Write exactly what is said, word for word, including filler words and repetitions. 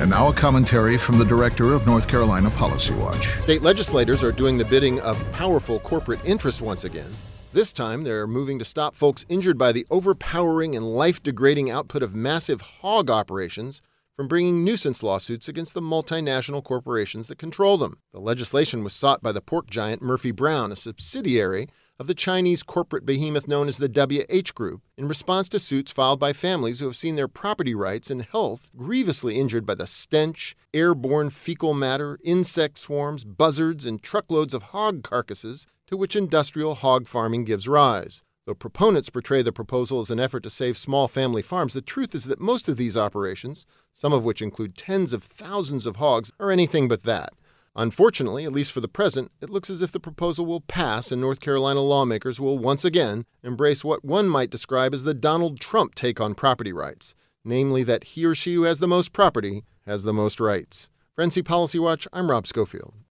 And now a commentary from the director of North Carolina Policy Watch. State legislators are doing the bidding of powerful corporate interests once again. This time, they're moving to stop folks injured by the overpowering and life-degrading output of massive hog operations from bringing nuisance lawsuits against the multinational corporations that control them. The legislation was sought by the pork giant Murphy Brown, a subsidiary of the Chinese corporate behemoth known as the W H Group, in response to suits filed by families who have seen their property rights and health grievously injured by the stench, airborne fecal matter, insect swarms, buzzards, and truckloads of hog carcasses to which industrial hog farming gives rise. Though proponents portray the proposal as an effort to save small family farms, the truth is that most of these operations, some of which include tens of thousands of hogs, are anything but that. Unfortunately, at least for the present, it looks as if the proposal will pass and North Carolina lawmakers will once again embrace what one might describe as the Donald Trump take on property rights, namely that he or she who has the most property has the most rights. For N C Policy Watch, I'm Rob Schofield.